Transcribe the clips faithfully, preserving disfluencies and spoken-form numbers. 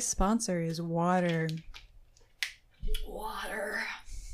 Today's sponsor is water. Water.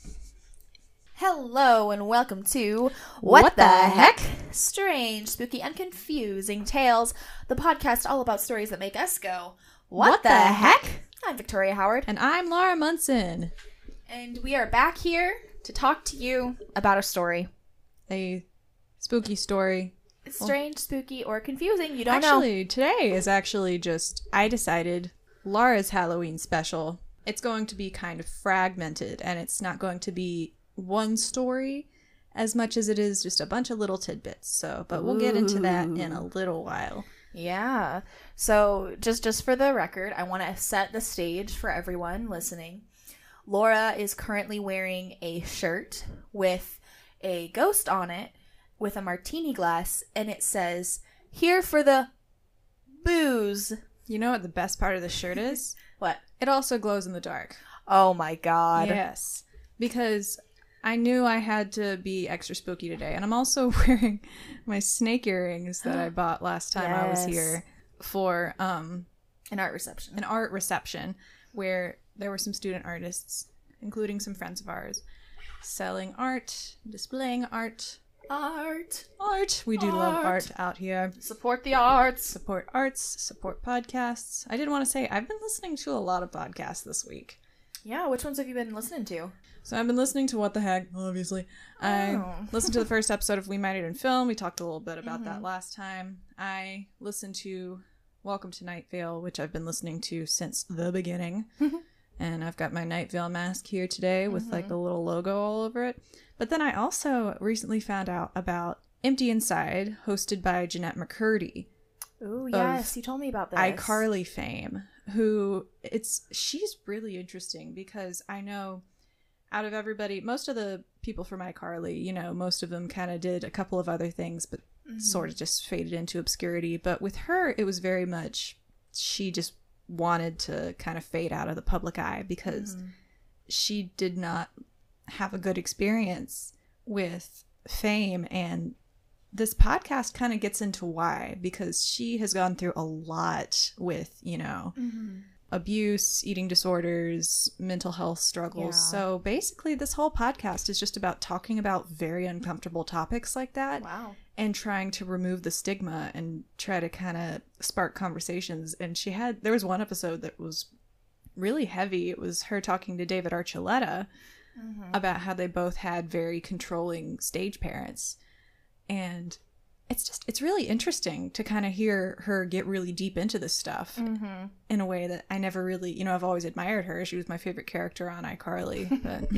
Hello and welcome to What, What the, the heck? Strange, spooky, and confusing tales. The podcast all about stories that make us go, What, What the, the heck? heck? I'm Victoria Howard. And I'm Laura Munson. And we are back here to talk to you about a story. A spooky story. It's strange, spooky, or confusing. You don't actually, know. Today is actually just, I decided, Laura's Halloween special. It's going to be kind of fragmented, and it's not going to be one story as much as it is just a bunch of little tidbits. So, but we'll get into that in a little while. Yeah. So, just just for the record, I want to set the stage for everyone listening. Laura is currently wearing a shirt with a ghost on it with a martini glass, and it says, "Here for the booze." You know what the best part of the shirt is? What? It also glows in the dark. Oh my god. Yes. Because I knew I had to be extra spooky today. And I'm also wearing my snake earrings that I bought last time yes. I was here for um, an art reception. An art reception where there were some student artists, including some friends of ours, selling art, displaying art. Art. Art. We do art. love art out here. Support the arts. Support arts. Support podcasts. I did want to say, I've been listening to a lot of podcasts this week. Yeah, which ones have you been listening to? So I've been listening to What the Heck, obviously. Oh. I listened to the first episode of We Might Even Film. We talked a little bit about mm-hmm. that last time. I listened to Welcome to Night Vale, which I've been listening to since the beginning. And I've got my Night Vale mask here today with mm-hmm. like the little logo all over it. But then I also recently found out about Empty Inside, hosted by Jeanette McCurdy. Oh, yes, you told me about this. iCarly fame, who it's she's really interesting because I know out of everybody, most of the people from iCarly, you know, most of them kind of did a couple of other things, but mm-hmm. sort of just faded into obscurity. But with her, it was very much, she just wanted to kind of fade out of the public eye because mm-hmm. she did not have a good experience with fame. And this podcast kind of gets into why, because she has gone through a lot with, you know, mm-hmm. abuse, eating disorders, mental health struggles. Yeah. So basically this whole podcast is just about talking about very uncomfortable topics like that. Wow. And trying to remove the stigma and try to kind of spark conversations. And she had, there was one episode that was really heavy. It was her talking to David Archuleta mm-hmm. about how they both had very controlling stage parents. And it's just, it's really interesting to kind of hear her get really deep into this stuff mm-hmm. in a way that I never really, you know, I've always admired her. She was my favorite character on iCarly. But,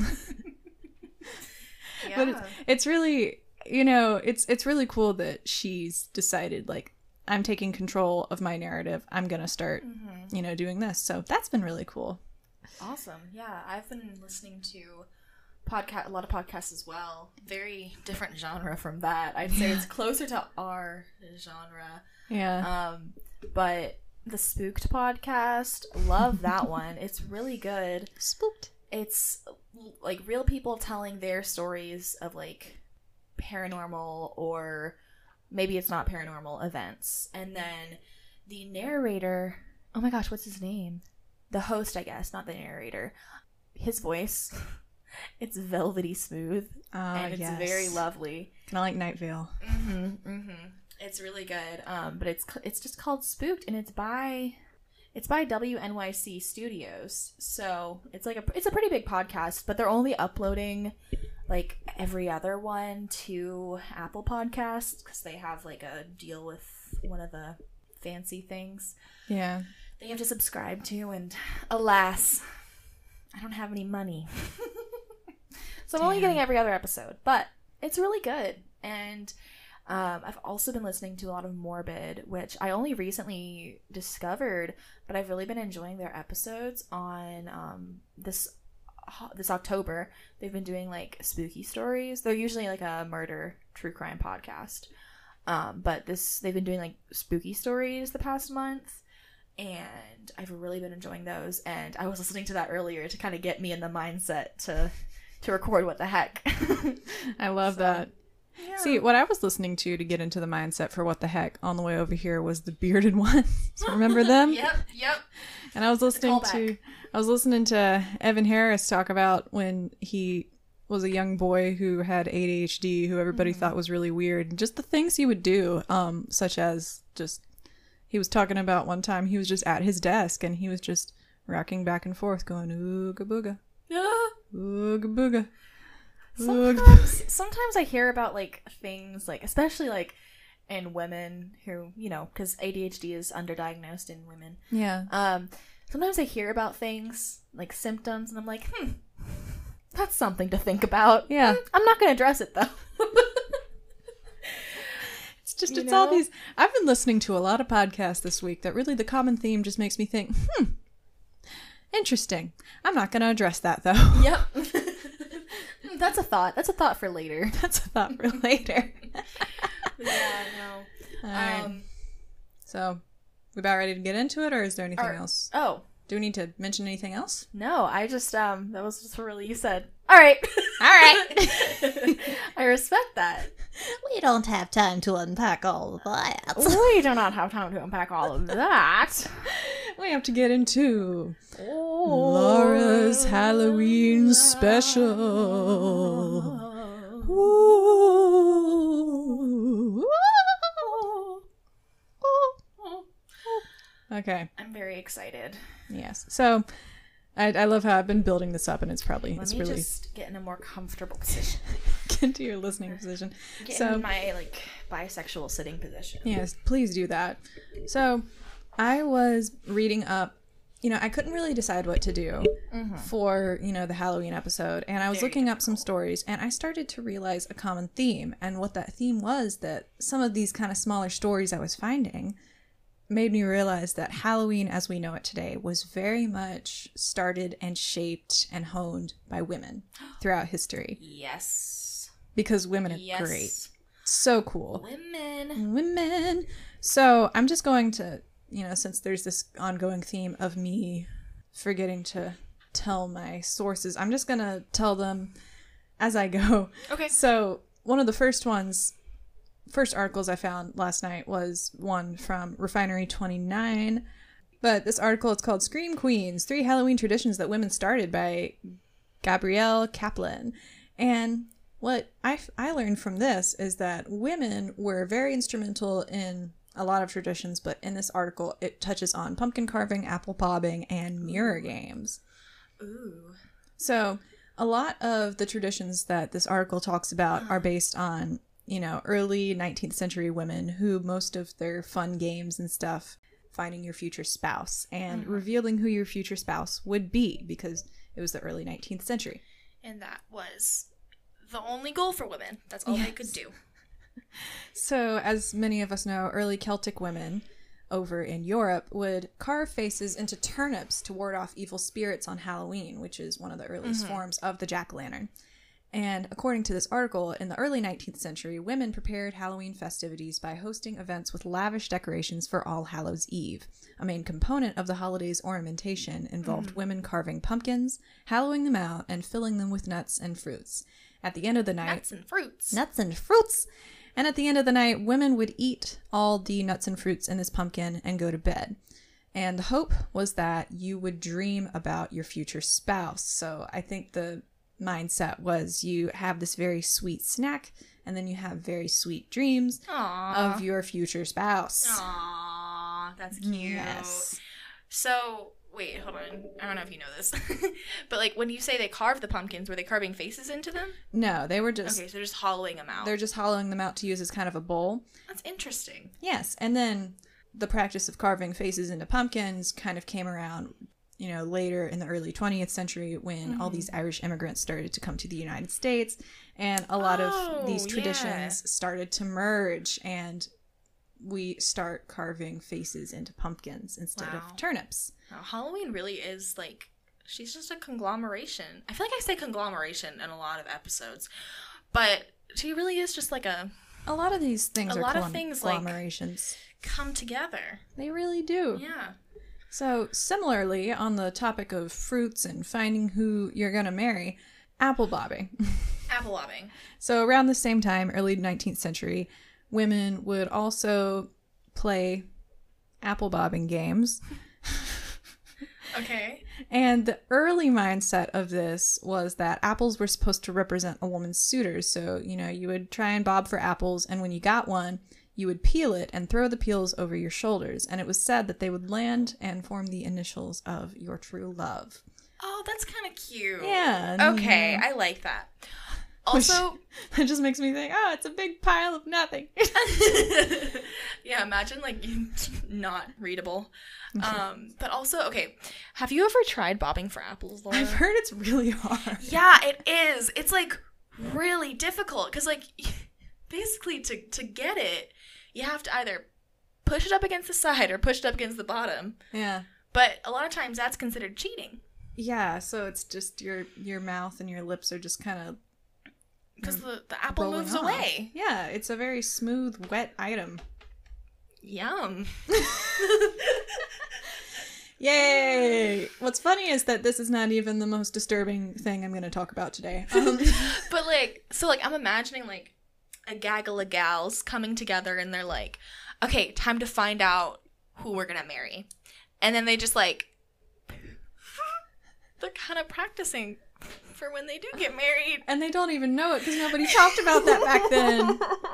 yeah. but it's, it's really, you know, it's it's really cool that she's decided, like, I'm taking control of my narrative. I'm going to start, mm-hmm. you know, doing this. So that's been really cool. Awesome. Yeah, I've been listening to podcast a lot of podcasts as well. Very different genre from that. I'd say it's closer to our genre. Yeah. Um, but the Spooked podcast, love that one. It's really good. Spooked. It's like real people telling their stories of like paranormal or maybe it's not paranormal events. And then the narrator, oh my gosh, what's his name? The host, I guess, not the narrator. His voice, it's velvety smooth. Uh, and it's yes. very lovely. Kind of like Night Vale. Mm-hmm, mm-hmm. It's really good. Um, but it's it's just called Spooked, and it's by it's by W N Y C Studios. So it's like a it's a pretty big podcast, but they're only uploading like every other one to Apple Podcasts because they have like a deal with one of the fancy things. Yeah. They have to subscribe to, and alas, I don't have any money. So I'm Damn. only getting every other episode, but it's really good. And um, I've also been listening to a lot of Morbid, which I only recently discovered, but I've really been enjoying their episodes on um, this this October. They've been doing like spooky stories. They're usually like a murder true crime podcast. Um, but this they've been doing like spooky stories the past month. And I've really been enjoying those. And I was listening to that earlier to kind of get me in the mindset to to record What the Heck. I love so. that. Yeah. See, what I was listening to to get into the mindset for what the heck on the way over here was the bearded ones. Remember them? Yep, yep. And I was listening Callback. to I was listening to Evan Harris talk about when he was a young boy who had A D H D, who everybody Mm-hmm. thought was really weird, and just the things he would do, um, such as just he was talking about one time he was just at his desk and he was just rocking back and forth, going ooga booga, Yeah. ooga booga. Sometimes, sometimes I hear about like things like, especially like in women who, you know, because A D H D is underdiagnosed in women. Yeah. Um, sometimes I hear about things like symptoms, and I'm like, hmm, that's something to think about. Yeah. Hmm, I'm not going to address it though. It's just, You it's all know? these. I've been listening to a lot of podcasts this week that really the common theme just makes me think, hmm, interesting. I'm not going to address that though. Yep. That's a thought. That's a thought for later. That's a thought for later. Yeah, no. All right. Um, So, we about ready to get into it, or is there anything Or- else? oh, Do we need to mention anything else? no, I just, um, that was just really, you said, all right. All right. I respect that. We don't have time to unpack all of that. We do not have time to unpack all of that. We have to get into Oh. Laura's Halloween special. Ooh. Okay. I'm very excited. Yes. So, I, I love how I've been building this up, and it's probably Let it's me really just get in a more comfortable position. get into your listening position. Get So- in my, like, bisexual sitting position. Yes, please do that. So, I was reading up, you know, I couldn't really decide what to do for, you know, the Halloween episode. And I was Very looking up some stories and I started to realize a common theme. And what that theme was, that some of these kind of smaller stories I was finding made me realize that Halloween as we know it today was very much started and shaped and honed by women throughout history. Yes. Because women are Yes. great. So cool. Women. Women. So I'm just going to, you know, since there's this ongoing theme of me forgetting to tell my sources, I'm just going to tell them as I go. Okay. So one of the first ones, first articles I found last night was one from Refinery twenty-nine. But this article, it's called Scream Queens, Three Halloween Traditions That Women Started by Gabrielle Kaplan. And what I, I learned from this is that women were very instrumental in a lot of traditions, but in this article, it touches on pumpkin carving, apple bobbing, and mirror games. Ooh. So a lot of the traditions that this article talks about are based on, you know, early nineteenth century women who most of their fun games and stuff, finding your future spouse and revealing who your future spouse would be, because it was the early nineteenth century. And that was the only goal for women. That's all they could do. So, as many of us know, early Celtic women over in Europe would carve faces into turnips to ward off evil spirits on Halloween, which is one of the earliest forms of the jack-o'-lantern. And according to this article, in the early nineteenth century, women prepared Halloween festivities by hosting events with lavish decorations for All Hallows' Eve. A main component of the holiday's ornamentation involved women carving pumpkins, hollowing them out, and filling them with nuts and fruits. At the end of the night, Nuts and fruits. nuts and fruits. And at the end of the night, women would eat all the nuts and fruits in this pumpkin and go to bed. And the hope was that you would dream about your future spouse. So I think the mindset was you have this very sweet snack, and then you have very sweet dreams Aww. of your future spouse. Aww. That's cute. Yes. So, wait, hold on. I don't know if you know this. But, like, when you say they carved the pumpkins, were they carving faces into them? No, they were just, Okay, so they're just hollowing them out. they're just hollowing them out to use as kind of a bowl. That's interesting. Yes, and then the practice of carving faces into pumpkins kind of came around, you know, later in the early twentieth century when Mm-hmm. all these Irish immigrants started to come to the United States, and a lot Oh, of these yeah. traditions started to merge, and we start carving faces into pumpkins instead Wow. of turnips. Wow, Halloween really is, like, she's just a conglomeration. I feel like I say conglomeration in a lot of episodes, but she really is just like a A lot of these things A are lot of conglom- things, like- conglomerations. come together. They really do. Yeah. So, similarly, on the topic of fruits and finding who you're going to marry, apple bobbing. Apple bobbing. So around the same time, early nineteenth century, women would also play apple bobbing games. Okay. And the early mindset of this was that apples were supposed to represent a woman's suitors. So, you know, you would try and bob for apples, and when you got one, you would peel it and throw the peels over your shoulders. And it was said that they would land and form the initials of your true love. Oh, that's kind of cute. Yeah. Okay, I like that. Also, that just makes me think, oh, it's a big pile of nothing. yeah, imagine like not readable. Um, but also, okay, have you ever tried bobbing for apples, Laura? I've heard it's really hard. Yeah, it is. It's like really difficult because like basically to to get it, you have to either push it up against the side or push it up against the bottom. Yeah. But a lot of times that's considered cheating. Yeah, so it's just your your mouth and your lips are just kind of because the, the apple rolling moves off. away. Yeah, it's a very smooth, wet item. Yum. Yay! What's funny is that this is not even the most disturbing thing I'm going to talk about today. Um, but like, so like I'm imagining like a gaggle of gals coming together and they're like, okay, time to find out who we're going to marry. And then they just like, they're kind of practicing for when they do get married. And they don't even know it because nobody talked about that back then.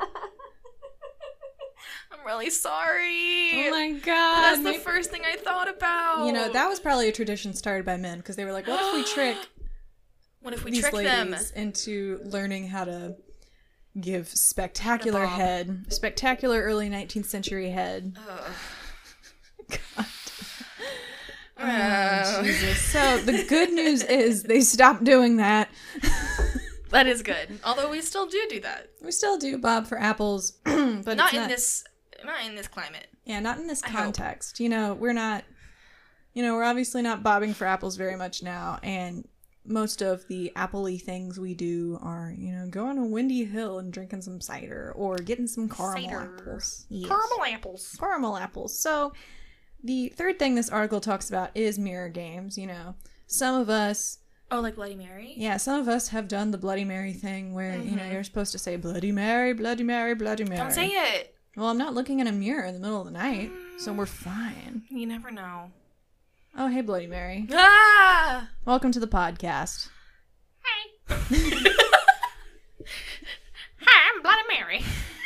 I'm really sorry. Oh my god. That's Maybe- the first thing I thought about. You know, that was probably a tradition started by men because they were like, what if we trick What if we these trick them? ladies into learning how to give spectacular bob. head, spectacular early nineteenth century head. Ugh. God. Oh. Oh, Jesus. So the good news is they stopped doing that. That is good. Although we still do do that. We still do bob for apples, but Not it's in not, this not in this climate. Yeah, not in this I hope. context. You know, we're not. You know, we're obviously not bobbing for apples very much now, and most of the apple-y things we do are, you know, going to Windy Hill and drinking some cider or getting some caramel Cider. apples. Yes. Caramel apples. Caramel apples. So, the third thing this article talks about is mirror games. You know, some of us. Oh, like Bloody Mary? Yeah, some of us have done the Bloody Mary thing where, Mm-hmm. you know, you're supposed to say Bloody Mary, Bloody Mary, Bloody Mary. Don't say it. Well, I'm not looking in a mirror in the middle of the night, so we're fine. You never know. Oh, hey, Bloody Mary. Ah! Welcome to the podcast. Hi. Hi, I'm Bloody Mary.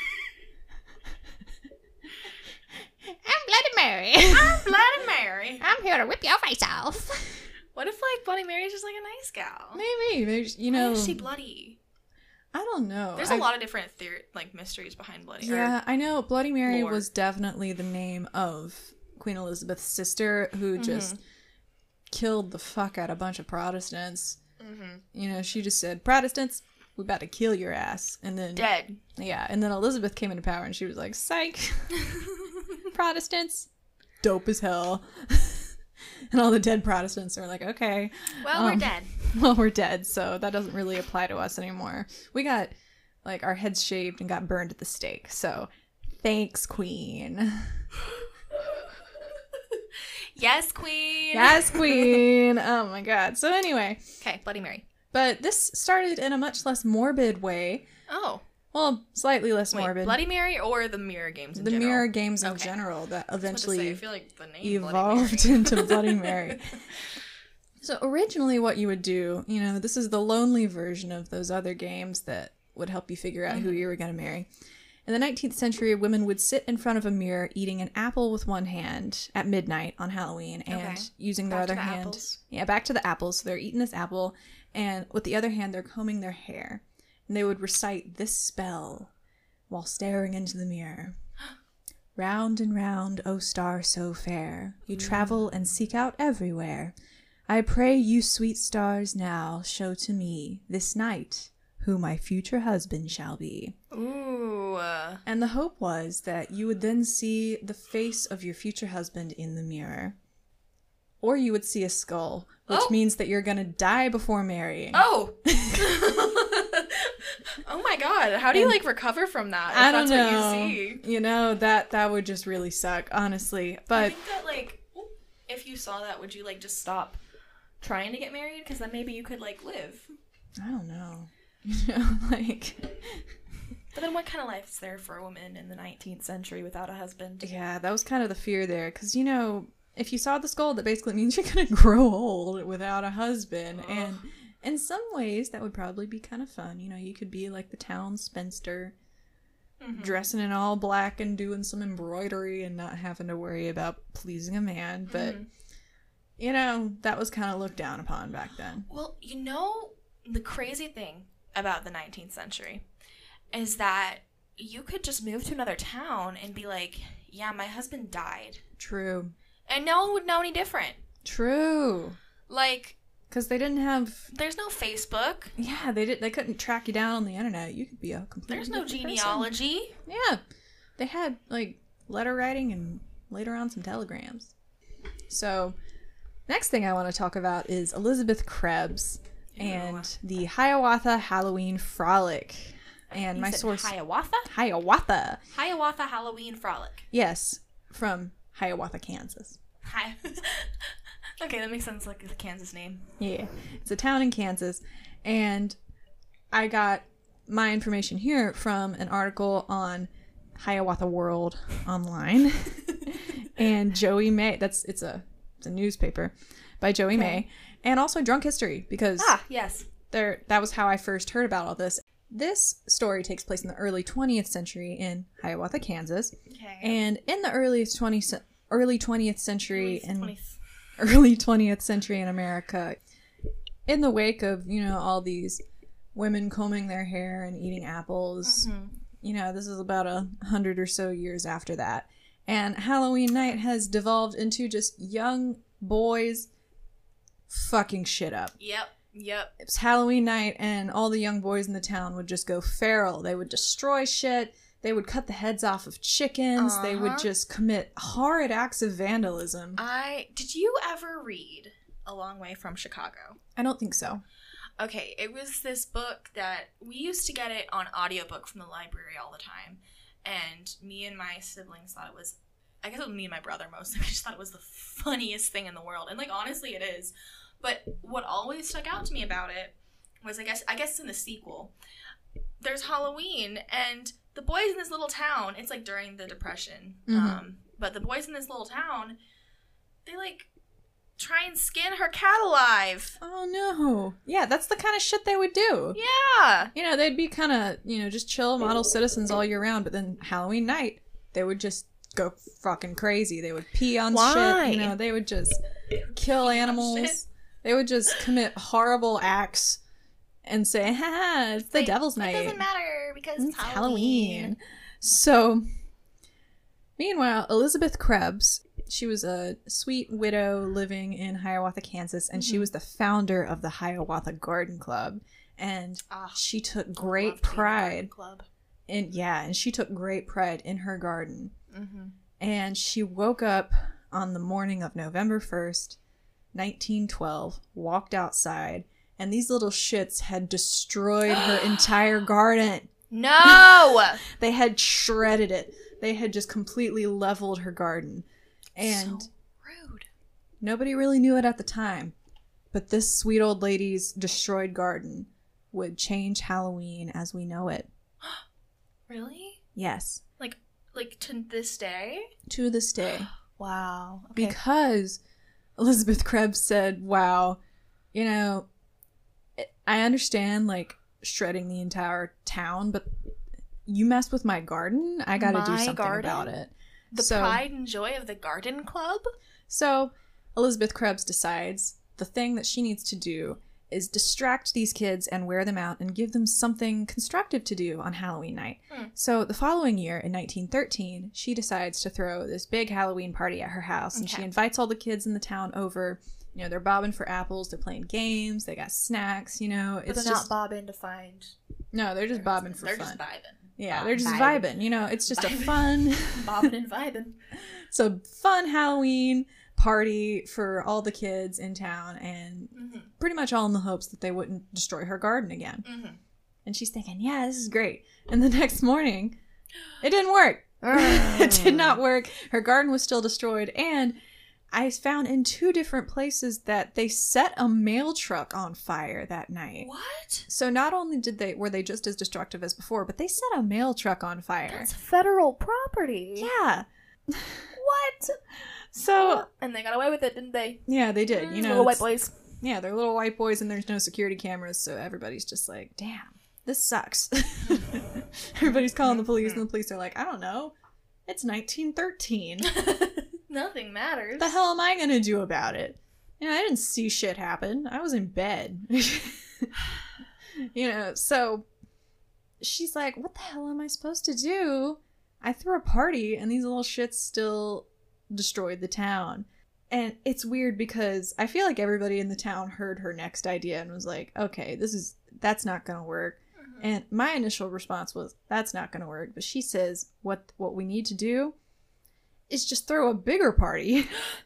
I'm Bloody Mary. I'm Bloody Mary. I'm here to rip your face off. What if, like, Bloody Mary's just, like, a nice gal? Maybe. There's, you Why know. is she bloody? I don't know. There's I've- a lot of different, theor- like, mysteries behind Bloody Mary. Yeah, I know. Bloody Mary lore. was definitely the name of Queen Elizabeth's sister who Mm-hmm. just killed the fuck out of a bunch of Protestants. Mm-hmm. You know, she just said, Protestants, we about to kill your ass. And then, Dead. yeah, and then Elizabeth came into power and she was like, psych, Protestants, dope as hell. And all the dead Protestants are like, okay. Well, we're Um, dead. Well, we're dead, so that doesn't really apply to us anymore. We got, like, our heads shaved and got burned at the stake, so thanks, Queen. Yes, Queen. Yes, Queen. Oh my god. So anyway, Okay, Bloody Mary. but this started in a much less morbid way. Oh. Well, slightly less Wait, morbid. Bloody Mary or the mirror games in the general? mirror games in Okay. general that I was about to say, I eventually feel like the name Bloody evolved Mary. into Bloody Mary. So originally what you would do, you know, this is the lonely version of those other games that would help you figure out who you were going to marry. In the nineteenth century, women would sit in front of a mirror eating an apple with one hand at midnight on Halloween and Okay. using their Back to other the hand. apples. Yeah, back to the apples. So they're eating this apple and with the other hand they're combing their hair. And they would recite this spell while staring into the mirror. Round and round, O star so fair, you travel and seek out everywhere. I pray you sweet stars now show to me this night who my future husband shall be. Ooh. uh, And the hope was that you would then see the face of your future husband in the mirror. Or you would see a skull, which Oh. means that you're going to die before marrying. Oh. Oh my god. How do you, like, recover from that? If I don't that's know. what you see? You know, that that would just really suck, honestly. I But think that, like, if you saw that, would you, like, just stop trying to get married? Because then maybe you could, like, live. I don't know. You know, like... But then what kind of life is there for a woman in the nineteenth century without a husband? Yeah, that was kind of the fear there. Because, you know, if you saw the skull, that basically means you're going to grow old without a husband. Ugh. And in some ways, that would probably be kind of fun. You know, you could be like the town spinster, Mm-hmm. dressing in all black and doing some embroidery and not having to worry about pleasing a man. But, Mhm. you know, that was kind of looked down upon back then. Well, you know, the crazy thing about the nineteenth century is that you could just move to another town and be like, yeah, my husband died. True. And no one would know any different. True. Like, Because they didn't have... there's no Facebook. Yeah, they did. They couldn't track you down on the internet. You could be a completely There's no different person. genealogy. Yeah. They had, like, letter writing and later on some telegrams. So, next thing I want to talk about is Elizabeth Krebs and the Hiawatha Halloween Frolic. And You my said source... Hiawatha? Hiawatha. Hiawatha Halloween Frolic. Yes, from Hiawatha, Kansas. Hi. Okay, that makes sense, like a Kansas name. Yeah, it's a town in Kansas, and I got my information here from an article on Hiawatha World online, and Joey May. That's it's a it's a newspaper by Joey Okay. May, and also Drunk History because Ah, yes. there that was how I first heard about all this. This story takes place in the early twentieth century in Hiawatha, Kansas, Okay. and in the early twentieth early twentieth century in twentieth. early twentieth century in America, in the wake of, you know, all these women combing their hair and eating apples, Mhm. you know, this is about a hundred or so years after that. And Halloween night has devolved into just young boys fucking shit up. Yep. Yep. It was Halloween night, and all the young boys in the town would just go feral. They would destroy shit. They would cut the heads off of chickens. They would Uh-huh. just commit horrid acts of vandalism. I did you ever read A Long Way from Chicago? I don't think so. Okay, it was this book that we used to get it on audiobook from the library all the time. And me and my siblings thought it was, I guess it was me and my brother mostly, we just thought it was the funniest thing in the world. And like, honestly, it is. But what always stuck out to me about it was, I guess, I guess in the sequel, there's Halloween, and the boys in this little town, it's like during the Depression, Mhm. um, but the boys in this little town, they like try and skin her cat alive. Oh no. Yeah, that's the kind of shit they would do. Yeah. You know, they'd be kind of, you know, just chill model citizens all year round, but then Halloween night, they would just go fucking crazy. They would pee on Why? shit. You know, they would just kill shit. animals. They would just commit horrible acts and say, ha, it's the Like, devil's It night. doesn't matter because It's it's Halloween. Halloween. So, meanwhile, Elizabeth Krebs, she was a sweet widow living in Hiawatha, Kansas, and she Mhm. was the founder of the Hiawatha Garden Club. And Ah, she took love great to be in a garden pride club. in, yeah, and she took great pride in her garden. Mm-hmm. And she woke up on the morning of November first, nineteen twelve, walked outside, and these little shits had destroyed her entire garden. No! They had shredded it. They had just completely leveled her garden. And so rude. nobody really knew it at the time. But this sweet old lady's destroyed garden would change Halloween as we know it. Really? Yes. Like, like to this day? To this day. Wow. Okay. Because Elizabeth Krebs said, wow, you know, I understand, like, shredding the entire town, but you messed with my garden, I gotta do My something garden? about it. The so, pride and joy of the garden club? So, Elizabeth Krebs decides the thing that she needs to do is distract these kids and wear them out and give them something constructive to do on Halloween night. Hmm. So the following year, in nineteen thirteen, she decides to throw this big Halloween party at her house, and she Okay. invites all the kids in the town over. You know, they're bobbing for apples, they're playing games, they got snacks, you know. But It's they're just not bobbing to find. no, they're just bobbing for They're fun. just vibing. Yeah, Bob- they're just vibing. vibing. You know, it's just a Vibing. fun, Bobbing and vibing. so fun Halloween party for all the kids in town, and Mm-hmm. pretty much all in the hopes that they wouldn't destroy her garden again. Mm-hmm. And she's thinking, yeah, this is great. And the next morning, it didn't work. It did not work. Her garden was still destroyed. And I found in two different places that they set a mail truck on fire that night. What? So not only did they were they just as destructive as before, but they set a mail truck on fire. That's federal property. Yeah. What? So and they got away with it, didn't they? yeah, they did. You know, little white it's- boys. Yeah, they're little white boys, and there's no security cameras, so everybody's just like, "Damn, this sucks." Everybody's calling the police, and the police are like, "I don't know. It's nineteen thirteen. Nothing matters. What the hell am I gonna do about it? You know, I didn't see shit happen. I was in bed." You know, so she's like, "What the hell am I supposed to do? I threw a party, and these little shits still destroyed the town." And it's weird because I feel like everybody in the town heard her next idea and was like, "Okay, this is that's not gonna work." Mm-hmm. And my initial response was, "That's not gonna work." But she says, "What what we need to do is just throw a bigger party."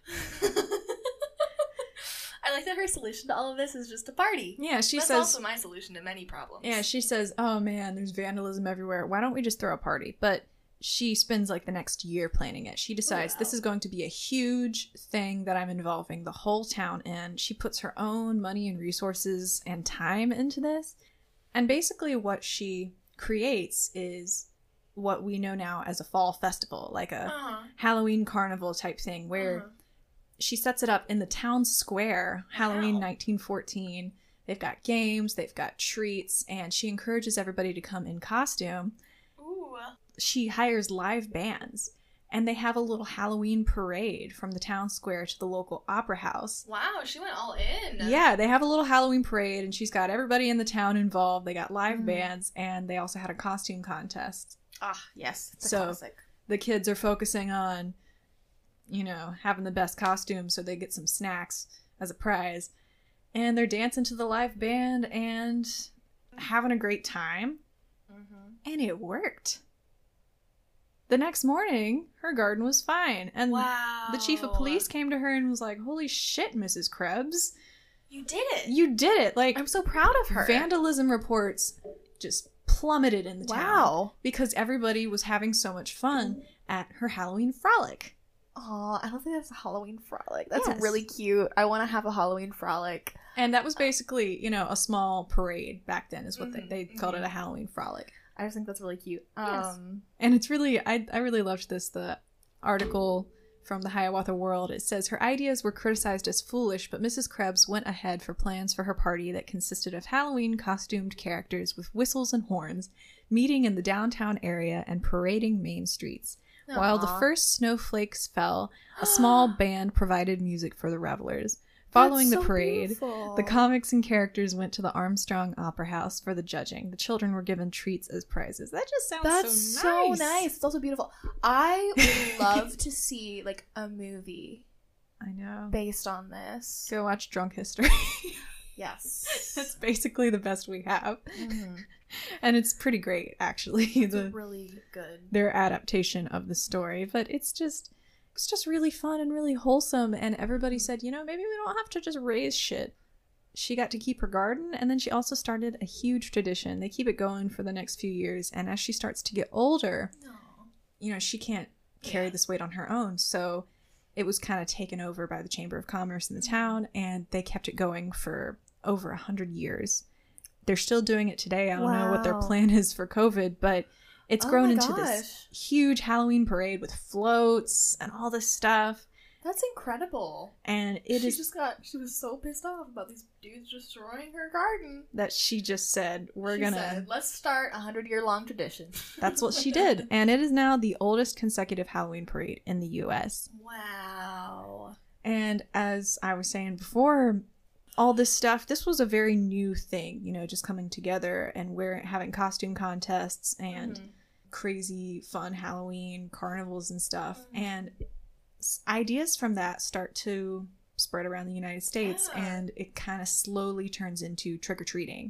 I like that her solution to all of this is just a party. Yeah, she That's says. also my solution to many problems. Yeah, she says, "Oh man, there's vandalism everywhere. Why don't we just throw a party?" But she spends like the next year planning it. She decides Wow. this is going to be a huge thing that I'm involving the whole town in. She puts her own money and resources and time into this. And basically what she creates is what we know now as a fall festival, like a Uh-huh. Halloween carnival type thing where Uh-huh. she sets it up in the town square, Halloween Wow. nineteen fourteen. They've got games, they've got treats, and she encourages everybody to come in costume. Ooh. She hires live bands, and they have a little Halloween parade from the town square to the local opera house. Wow, she went all in. Yeah, they have a little Halloween parade, and she's got everybody in the town involved. They got live Mhm. bands, and they also had a costume contest. Ah, yes. It's a So- classic. The kids are focusing on, you know, having the best costume so they get some snacks as a prize. And they're dancing to the live band and having a great time. Mm-hmm. And it worked. The next morning, her garden was fine. And Wow. the chief of police came to her and was like, "Holy shit, Missus Krebs. You did it. You did it." Like, I'm so proud of her. vandalism reports just plummeted in the town. Wow. Because everybody was having so much fun at her Halloween frolic. Aw, I don't think that's a Halloween frolic. That's Yes. really cute. I want to have a Halloween frolic. And that was basically, you know, a small parade back then is what Mhm, they, they called mhm. it, a Halloween frolic. I just think that's really cute. Yes. Um, And it's really, I, I really loved this, the article from the Hiawatha World. It says, her ideas were criticized as foolish, but Missus Krebs went ahead for plans for her party that consisted of Halloween costumed characters with whistles and horns, meeting in the downtown area and parading main streets. While the aw. first snowflakes fell, a small band provided music for the revelers. Following That's the so parade, beautiful. the comics and characters went to the Armstrong Opera House for the judging. The children were given treats as prizes. That just sounds That's so nice. so nice. It's also beautiful. I would love to see like a movie I know. based on this. Go watch Drunk History. Yes. That's basically the best we have. Mhm. And it's pretty great, actually, It's the, really good. their adaptation of the story. But it's just it's just really fun and really wholesome. And everybody said, you know, maybe we don't have to just raise shit. She got to keep her garden, and then she also started a huge tradition. They keep it going for the next few years. And as she starts to get older, Aw. you know, she can't carry Yeah. this weight on her own. So it was kind of taken over by the Chamber of Commerce in the town, and they kept it going for over a hundred years. They're still doing it today. I don't know what their Wow. plan is for COVID, but it's Oh grown my into gosh. this huge Halloween parade with floats and all this stuff. That's incredible. And it she is just got, she was so pissed off about these dudes destroying her garden. that she just said, we're She gonna... said, let's start a hundred year long tradition. That's what she did. And it is now the oldest consecutive Halloween parade in the U S. Wow. And as I was saying before, all this stuff, this was a very new thing, you know, just coming together, and we're having costume contests and Mhm. crazy fun Halloween carnivals and stuff. Mhm. And s- ideas from that start to spread around the United States, Yeah. and it kind of slowly turns into trick-or-treating.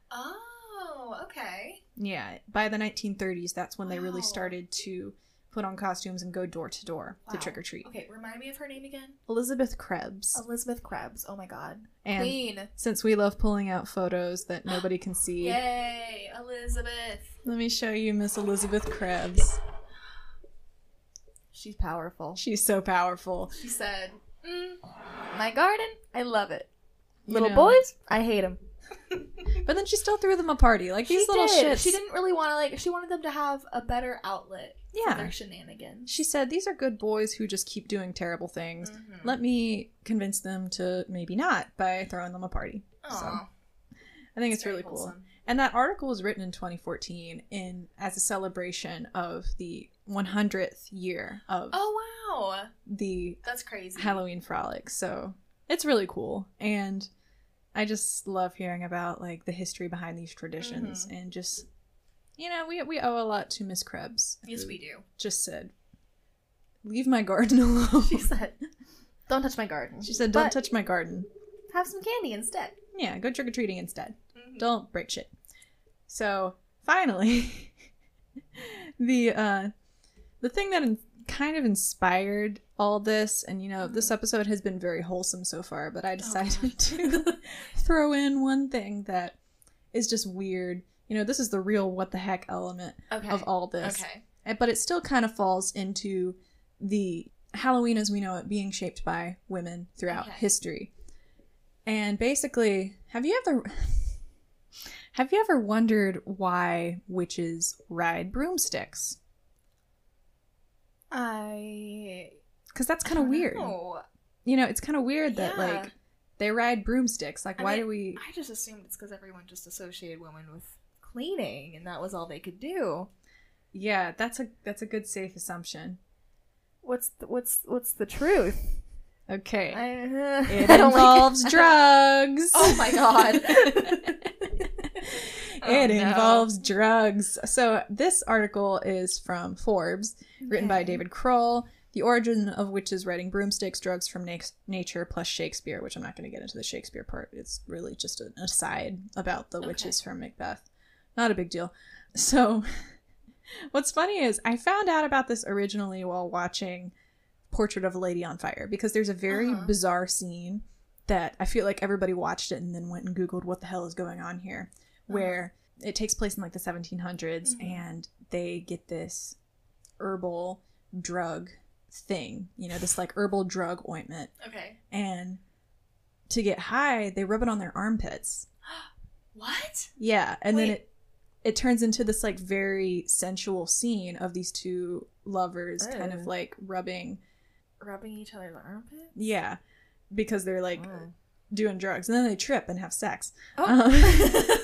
Oh, okay. Yeah, by the nineteen thirties, that's when they really Wow. started to put on costumes and go door to door to Wow. trick or treat. Okay, remind me of her name again. Elizabeth Krebs. Elizabeth Krebs. Oh my god. And Queen. since we love pulling out photos that nobody can see, Yay, Elizabeth. let me show you Miss Elizabeth Krebs. She's powerful. She's so powerful. She said, Mm, my garden, I love it. You Little know. boys, I hate them. But then she still threw them a party. Like these She little did. shits. She didn't really want to like. She wanted them to have a better outlet Yeah. for their shenanigans. She said, these are good boys who just keep doing terrible things. Mhm. Let me convince them to maybe not by throwing them a party. So Aw, I think it's, it's very really cool. wholesome. And that article was written in twenty fourteen in as a celebration of the one hundredth year of Oh wow, the that's crazy. Halloween frolic. So it's really cool. And I just love hearing about like the history behind these traditions Mhm. and just, you know, we we owe a lot to Miss Krebs. Yes, who we do. just said, leave my garden alone. She said, "Don't touch my garden." She said, don't But touch my garden. have some candy instead. Yeah, go trick-or-treating instead. Mhm. Don't break shit. So, finally, the uh, the thing that in- kind of inspired all this, and you know, this episode has been very wholesome so far, but I decided to throw in one thing that is just weird. You know, this is the real what the heck element Okay. of all this. Okay. And- But it still kind of falls into the Halloween as we know it being shaped by women throughout Okay. history. And basically, have you ever have you ever wondered why witches ride broomsticks? I. Because that's kind of weird. know. You know, it's kind of weird that Yeah. like they ride broomsticks. Like, I why mean, do we? I just assumed it's because everyone just associated women with cleaning, and that was all they could do. Yeah, that's a that's a good safe assumption. What's the, what's what's the truth? Okay, I, it I don't like involves it. drugs. Oh my god. Oh, It no. involves drugs. So this article is from Forbes, written by Okay. David Kroll. The origin of witches riding broomsticks, drugs from na- nature plus Shakespeare, which I'm not going to get into the Shakespeare part. It's really just an aside about the Okay. witches from Macbeth. Not a big deal. So what's funny is I found out about this originally while watching Portrait of a Lady on Fire, because there's a very Uh-huh. bizarre scene that I feel like everybody watched it and then went and Googled what the hell is going on here, where it takes place in like the seventeen hundreds Mhm. and they get this herbal drug thing, you know, this like herbal drug ointment, Okay. and to get high they rub it on their armpits. What? Yeah, and then Wait. it it turns into this like very sensual scene of these two lovers kind of Ew. like rubbing, Rubbing each other's armpits? yeah, because they're like Oh. doing drugs, and then they trip and have sex. Oh. Um,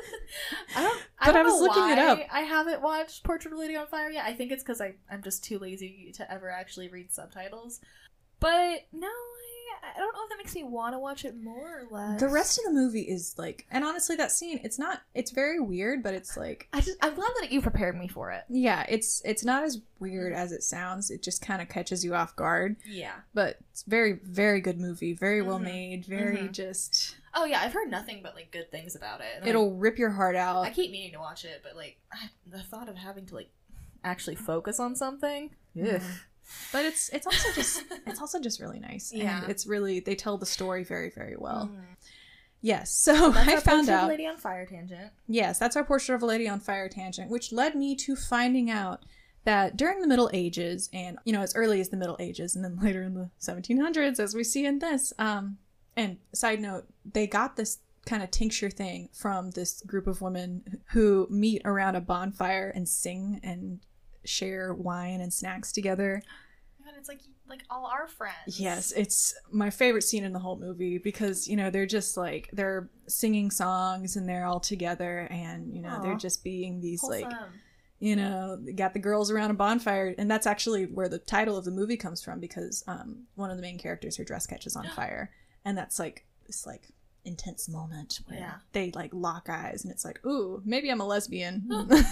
I don't. I But don't I was know looking it why up. I haven't watched Portrait of a Lady on Fire yet. I think it's because I I'm just too lazy to ever actually read subtitles. But no, I, I don't know if that makes me want to watch it more or less. The rest of the movie is like, and honestly, that scene, it's not, it's very weird, but it's like, I just I'm glad that you prepared me for it. yeah, it's it's not as weird as it sounds. It just kind of catches you off guard, Yeah. but it's very, very good movie, very well Mhm. made, very Mhm. just, Oh yeah, I've heard nothing but like good things about it. And, it'll like, rip your heart out. I keep meaning to watch it, but like I, the thought of having to like actually focus on something. Mhm. Ugh. But it's it's also just it's also just really nice. Yeah. And it's really, they tell the story very, very well. Mhm. Yes. So That's I our found Portrait of a out. Lady on Fire tangent. Yes, that's our Portrait of a Lady on Fire tangent, which led me to finding out that during the Middle Ages, and, you know, as early as the Middle Ages, and then later in the seventeen hundreds, as we see in this, um, and side note, they got this kind of tincture thing from this group of women who meet around a bonfire and sing and share wine and snacks together. God, it's like like all our friends. Yes, it's my favorite scene in the whole movie because, you know, they're just like, they're singing songs and they're all together and, you know, Aw. they're just being these like, Wholesome. you know, they got the girls around a bonfire. And that's actually where the title of the movie comes from, because um, one of the main characters, her dress catches on fire. And that's like this like intense moment where Yeah. they like lock eyes and it's like, ooh, maybe I'm a lesbian.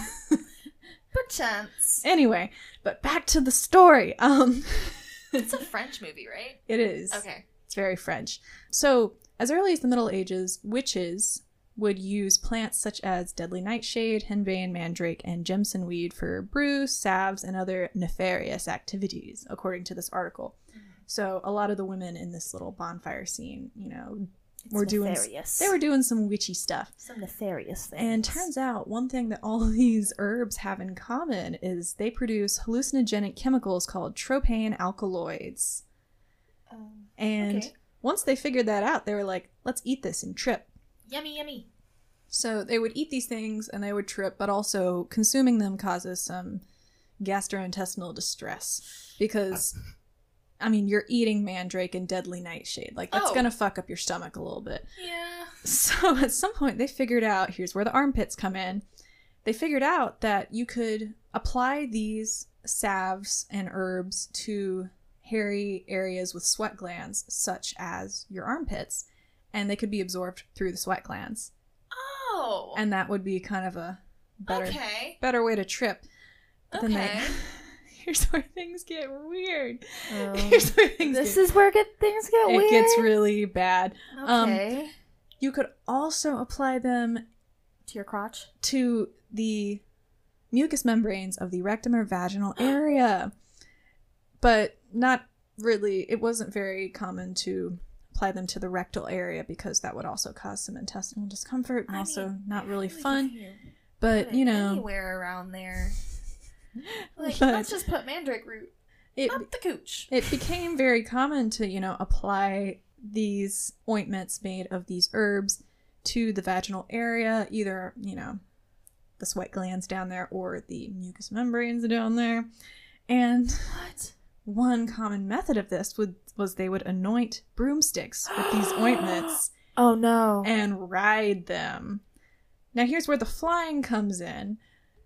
Perchance. Anyway, but back to the story. Um, It's a French movie, right? it is. Okay. It's very French. So, as early as the Middle Ages, witches would use plants such as deadly nightshade, henbane, mandrake, and jimson weed for brews, salves, and other nefarious activities, according to this article. So, a lot of the women in this little bonfire scene, you know, were doing nefarious. they were doing some witchy stuff. some nefarious things. And turns out one thing that all of these herbs have in common is they produce hallucinogenic chemicals called tropane alkaloids. Um, And okay. once they figured that out, they were like, let's eat this and trip. Yummy, yummy. So they would eat these things and they would trip, but also consuming them causes some gastrointestinal distress. Because, I mean, you're eating mandrake and deadly nightshade. Like, that's Oh. going to fuck up your stomach a little bit. Yeah. So at some point, they figured out, here's where the armpits come in. They figured out that you could apply these salves and herbs to hairy areas with sweat glands, such as your armpits, and they could be absorbed through the sweat glands. Oh. And that would be kind of a better okay. better way to trip. But then Okay. they, here's where things get weird. Um, Here's where things this get, is where get, things get it weird. gets really bad. Um, Okay. You could also apply them to your crotch. to the mucous membranes of the rectum or vaginal area. But not really, it wasn't very common to apply them to the rectal area because that would also cause some intestinal discomfort and I also mean, not really Like, fun. if you But, put you it know, anywhere around there. Like, But- let's just put mandrake root it, up the cooch. it became very common to, you know, apply these ointments made of these herbs to the vaginal area, either, you know, the sweat glands down there or the mucous membranes down there. And What? one common method of this would was they would anoint broomsticks with these ointments Oh no. and ride them. Now here's where the flying comes in.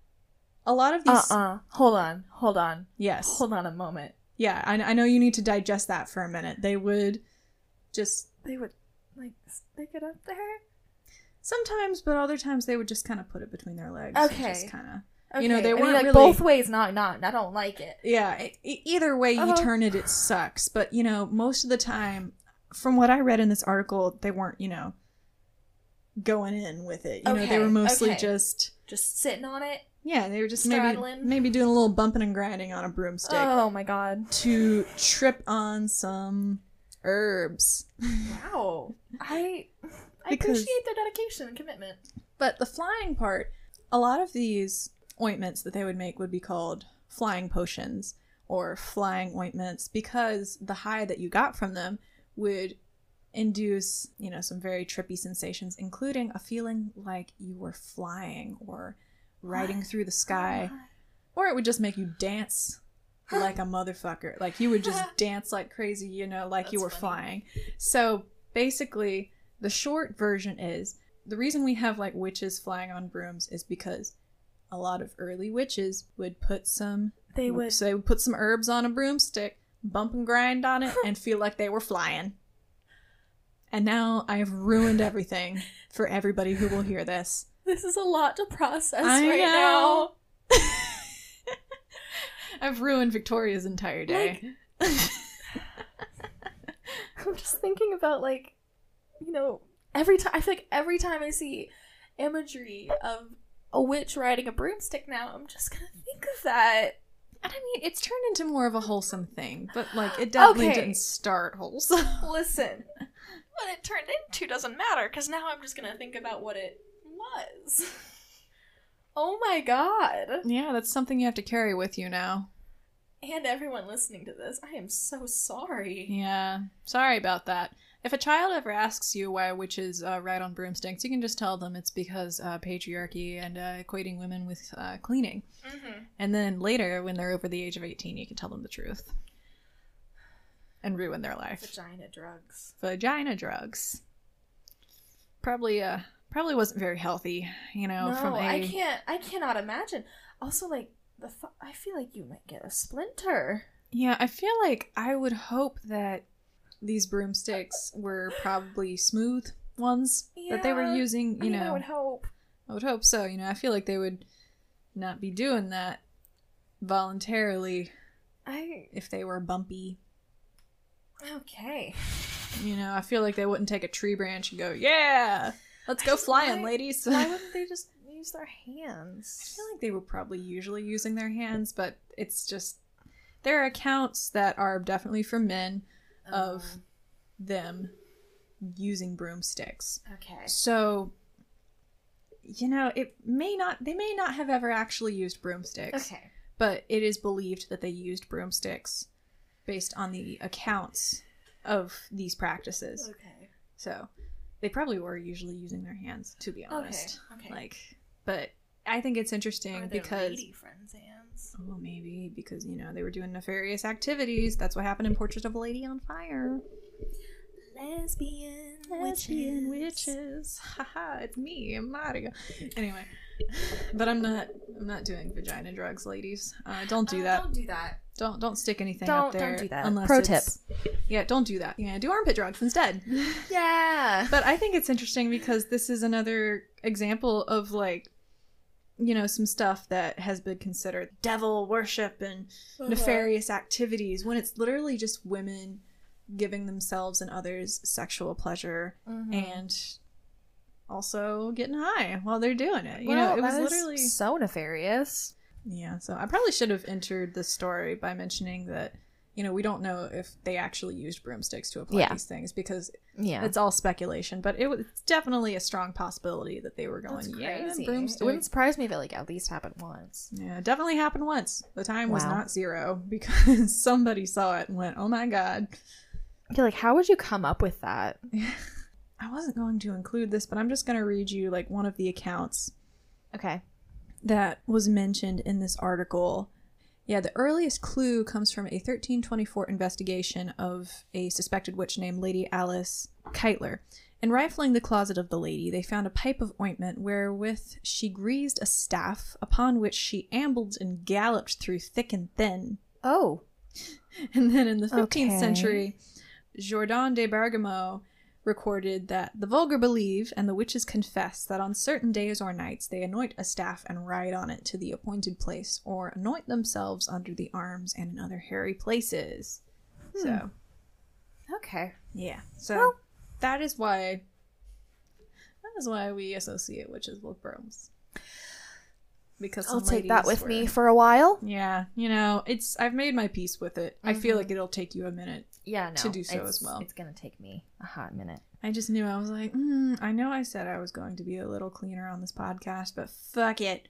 A lot of these Uh-uh. Hold on. Hold on. yes. Hold on a moment. Yeah, I, I know you need to digest that for a minute. They would just They would, like, stick it up there? sometimes, but other times they would just kind of put it between their legs. and Okay. just kind of Okay. You know, they I mean, weren't like, really- both ways, not, not, I don't like it. yeah. e- e- either way you Uh-huh. turn it, it sucks. But you know, most of the time, from what I read in this article, they weren't you know going in with it. You know, they Okay, were mostly okay. just Just sitting on it? yeah, they were just maybe Straddling. maybe doing a little bumping and grinding on a broomstick Oh my god. to trip on some herbs. Wow. I I Because- appreciate their dedication and commitment. But the flying part, a lot of these ointments that they would make would be called flying potions or flying ointments because the high that you got from them would induce, you know, some very trippy sensations, including a feeling like you were flying or riding through the sky, or it would just make you dance like a motherfucker. Like you would just dance like crazy, you know, like you That's were funny. flying. So basically, the short version is the reason we have like witches flying on brooms is because a lot of early witches would put some They would. so they would put some herbs on a broomstick, bump and grind on it, and feel like they were flying. And now I have ruined everything for everybody who will hear this. This is a lot to process I right know. now. I've ruined Victoria's entire day. I'm just thinking about, like, you know, every time, I feel like every time I see imagery of a witch riding a broomstick now, I'm just gonna think of that. And I mean, it's turned into more of a wholesome thing, but like it definitely Okay. didn't start wholesome. Listen, what it turned into doesn't matter, because now I'm just gonna think about what it was. Oh my god. Yeah, that's something you have to carry with you now. And everyone listening to this, I am so sorry. Yeah, sorry about that. If a child ever asks you why witches uh, ride on broomsticks, you can just tell them it's because uh, patriarchy and uh, equating women with uh, cleaning. Mm-hmm. And then later, when they're over the age of eighteen, you can tell them the truth. And ruin their life. Vagina drugs. Vagina drugs. Probably, uh, probably wasn't very healthy, you know, No, from a... I can't. I cannot imagine. Also, like the, th- I feel like you might get a splinter. Yeah, I feel like I would hope that these broomsticks were probably smooth ones that they were Yeah, using, you I mean, know. I would hope. I would hope so. You know, I feel like they would not be doing that voluntarily I if they were bumpy. okay. You know, I feel like they wouldn't take a tree branch and go, yeah, let's go flying, Why- ladies. Why I wouldn't they just use their hands? feel like they were probably usually using their hands, but it's just, there are accounts that are definitely for men of Um, them using broomsticks. okay. So, you know, it may not, they may not have ever actually used broomsticks, Okay. but it is believed that they used broomsticks based on the accounts of these practices. Okay. So they probably were usually using their hands, to be honest. Okay. Okay. Like, but I think it's interesting Are they because lady friends' hands? oh, maybe because you know they were doing nefarious activities. That's what happened in Portrait of a Lady on Fire. Lesbian, Lesbian witches. Haha, it's me, I'm Mario. Anyway, but I'm not. I'm not doing vagina drugs, ladies. Uh, don't do Uh, that. Don't do that. Don't don't stick anything Don't- up there. don't do that. Unless Pro it's- Yeah, don't do that. Yeah, do armpit drugs instead. Yeah. But I think it's interesting because this is another example of like, you know, some stuff that has been considered devil worship and Uh-huh. nefarious activities when it's literally just women giving themselves and others sexual pleasure Mhm. and also getting high while they're doing it. You Well, know, it was that is literally so nefarious. yeah. So I probably should have entered the story by mentioning that, you know, we don't know if they actually used broomsticks to apply Yeah. these things because Yeah. it's all speculation, but it was definitely a strong possibility that they were going, That's yeah, crazy. It broomstick. wouldn't surprise me if it like at least happened once. Yeah, it definitely happened once. The time was Wow. not zero because somebody saw it and went, oh my god. Okay, like how would you come up with that? I wasn't going to include this, but I'm just going to read you like one of the accounts Okay. that was mentioned in this article. Yeah, the earliest clue comes from a thirteen twenty-four investigation of a suspected witch named Lady Alice Keitler. In rifling the closet of the lady, they found a pipe of ointment wherewith she greased a staff, upon which she ambled and galloped through thick and thin. Oh. And then in the fifteenth Okay. century, Jourdan de Bergamo recorded that the vulgar believe and the witches confess that on certain days or nights they anoint a staff and ride on it to the appointed place, or anoint themselves under the arms and in other hairy places. So, Okay. yeah. So Well- that is why that is why we associate witches with brooms. Because I'll some take that ladies with me were- for a while. Yeah, you know, it's I've made my peace with it. I feel Mhm. like it'll take you a minute. Yeah, no. To do so it's- as well. It's gonna take me a hot minute. I just knew I was like, mm, I know I said I was going to be a little cleaner on this podcast, but fuck it.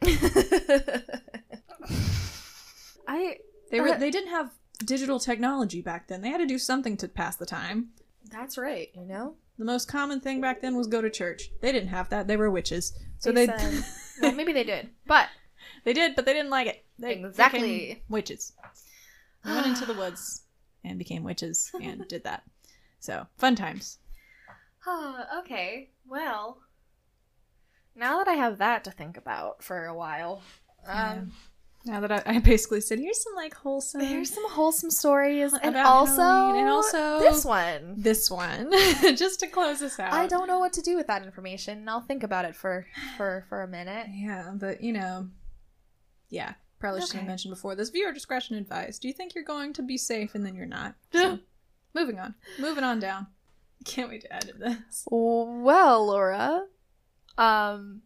I They were Uh, they didn't have digital technology back then. They had to do something to pass the time. that's right, you know? The most common thing back then was go to church. They didn't have that. They were witches. So They they said- well, maybe they did. But they did, but they didn't like it. They Exactly. became witches. They went into the woods and became witches and did that. So, fun times. Ah, okay. Well, now that I have that to think about for a while, um, Now that I, I basically said, here's some like wholesome there's some wholesome stories, and About also, Halloween, and also- this one. this one just to close us out. I don't know what to do with that information, and I'll think about it for for for a minute. Yeah, but you know, yeah, probably should have Okay. mentioned before this. Viewer discretion advised. Do you think you're going to be safe and then you're not? So, moving on, moving on down. Can't wait to edit this. Well, Laura, um,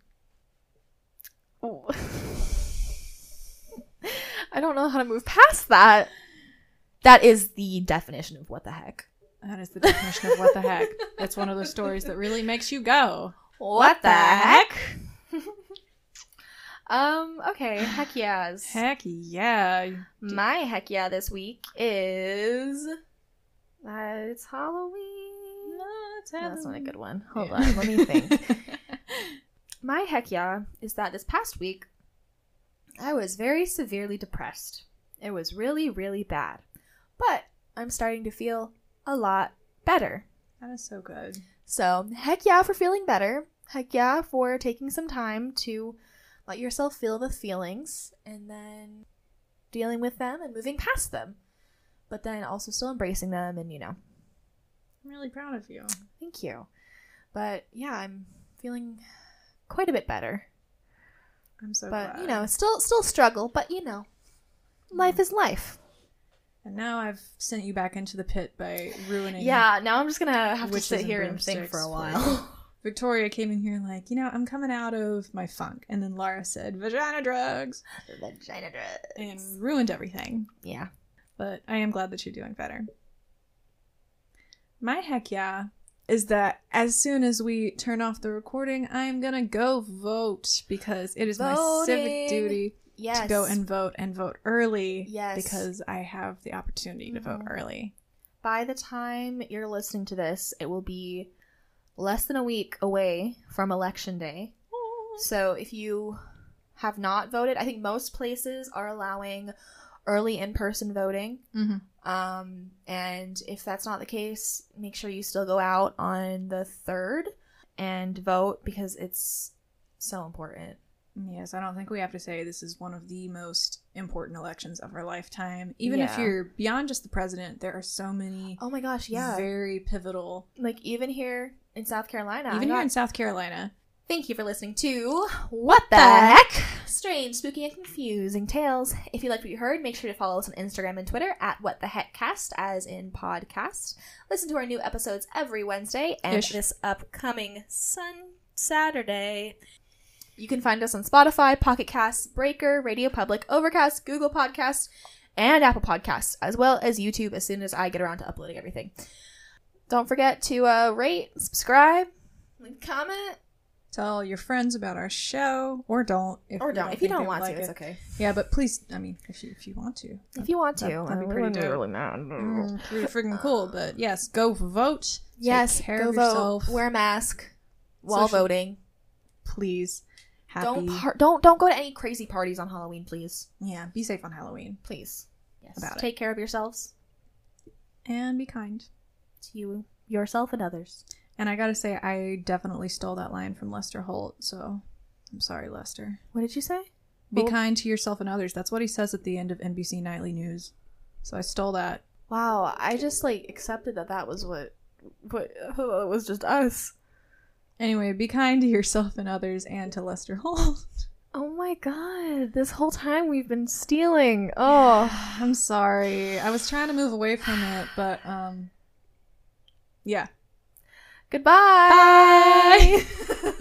I don't know how to move past that. That is the definition of what the heck. That is the definition of what the heck. It's one of those stories that really makes you go, What, the heck? um, okay, heck yes. heck yeah. My heck yeah this week is that it's Halloween. No, that's not a good one. Hold Yeah. on, let me think. My heck yeah is that this past week I was very severely depressed. It was really, really bad. But I'm starting to feel a lot better. That is so good. So, heck yeah for feeling better. Heck yeah for taking some time to let yourself feel the feelings and then dealing with them and moving past them. But then also still embracing them and, you know, I'm really proud of you. thank you. But yeah, I'm feeling quite a bit better. I'm so But, glad. you know, still still struggle, but you know, life is life. And now I've sent you back into the pit by ruining. Yeah, now I'm just gonna have to Witches sit and here and think for a broomsticks while. Victoria came in here like, you know, I'm coming out of my funk. And then Lara said, vagina drugs. Vagina drugs. And ruined everything. Yeah. But I am glad that you're doing better. My heck yeah is that as soon as we turn off the recording, I'm gonna go vote because it is my civic Voting. duty Yes. to go and vote and vote early. Yes. Because I have the opportunity to vote Mhm. early. by the time you're listening to this, it will be less than a week away from Election Day. So if you have not voted, I think most places are allowing early in-person voting. Mm-hmm. Um, and if that's not the case, make sure you still go out on the third and vote because it's so important. Yes, I don't think we have to say this is one of the most important elections of our lifetime. Even if Yeah. you're beyond just the president, there are so many Oh my gosh, yeah. very pivotal. Like even here in South Carolina. I Even here got- in South Carolina. Thank you for listening to What the Heck? Strange, spooky, and confusing tales. If you liked what you heard, make sure to follow us on Instagram and Twitter at What the Heck Cast, as in podcast. Listen to our new episodes every Wednesday and Ish. this upcoming Sun Saturday. You can find us on Spotify, Pocket Casts, Breaker, Radio Public, Overcast, Google Podcasts, and Apple Podcasts, as well as YouTube as soon as I get around to uploading everything. Don't forget to uh, rate, subscribe, leave a comment. Tell your friends about our show, or don't. If Or don't. If you think don't they want would to, like it's it. okay. Yeah, but please, I mean, if you, if you want to. If you want to. That- that'd be uh, pretty wouldn't be dope. really mad. Mm, pretty freaking cool, but yes, go vote. Yes, Take care go of vote. yourself. Wear a mask while Social- voting. Please. Happy. Don't par- don't don't go to any crazy parties on Halloween, please. Yeah, be safe on Halloween. Please. Yes. About it. Take care of yourselves, And be kind. to you, yourself, and others. And I gotta say, I definitely stole that line from Lester Holt, so I'm sorry, Lester. What did you say? Be Well- kind to yourself and others. That's what he says at the end of N B C Nightly News. So I stole that. Wow, I just like accepted that that was what, what it was just us. Anyway, be kind to yourself and others and to Lester Holt. Oh my god, this whole time we've been stealing. Oh, I'm sorry. I was trying to move away from it, but, um, yeah. goodbye. Bye!